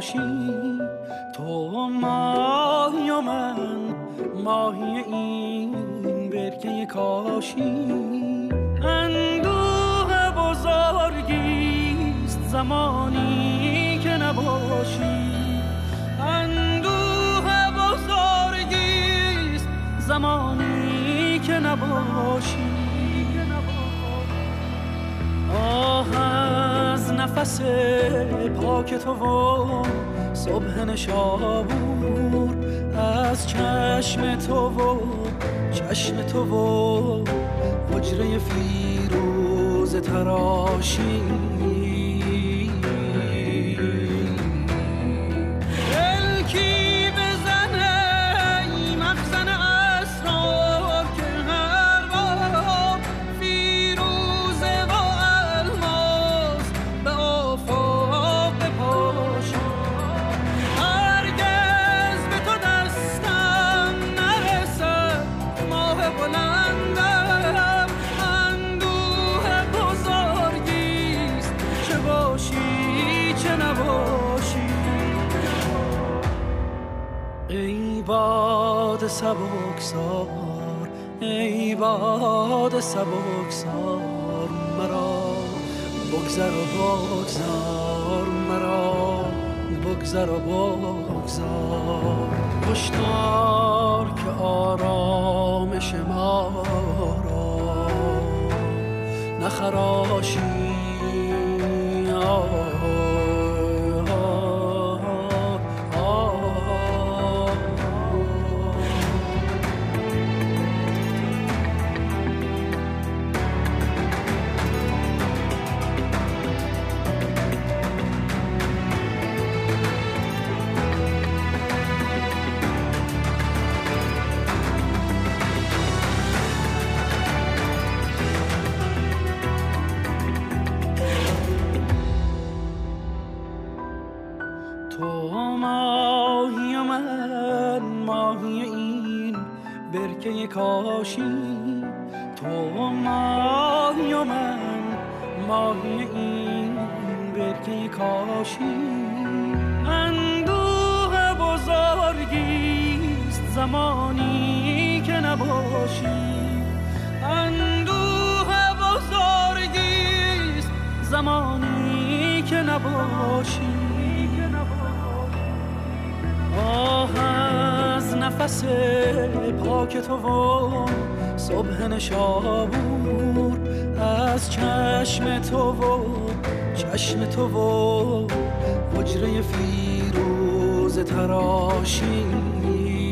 کاشی. تو ماهی و من ماهی این برکه کاشی. اندوه بزرگیست زمانی که نباشی. اندوه بزرگیست زمانی که نباشی. آه از نفس پاک تو و صبح نشابور، از چشم تو و چشم تو و حجره فیروز تراشی. ای باد سبکسار، ای باد سبکسار، مرا بگذر و بگذار، مرا بگذر و بگذار. هشدار که آرامش ما را نخراشی. تو ماهی و من ماهی این برکه کاشی. تو ماهی و من ماهی این برکه کاشی. اندوه بزرگیست زمانی که نباشی. اندوه بزرگیست زمانی که نباشی. آه از نفس پاک تو و صبح نشابور، از چشم تو و چشم تو و حجره فیروز تراشی.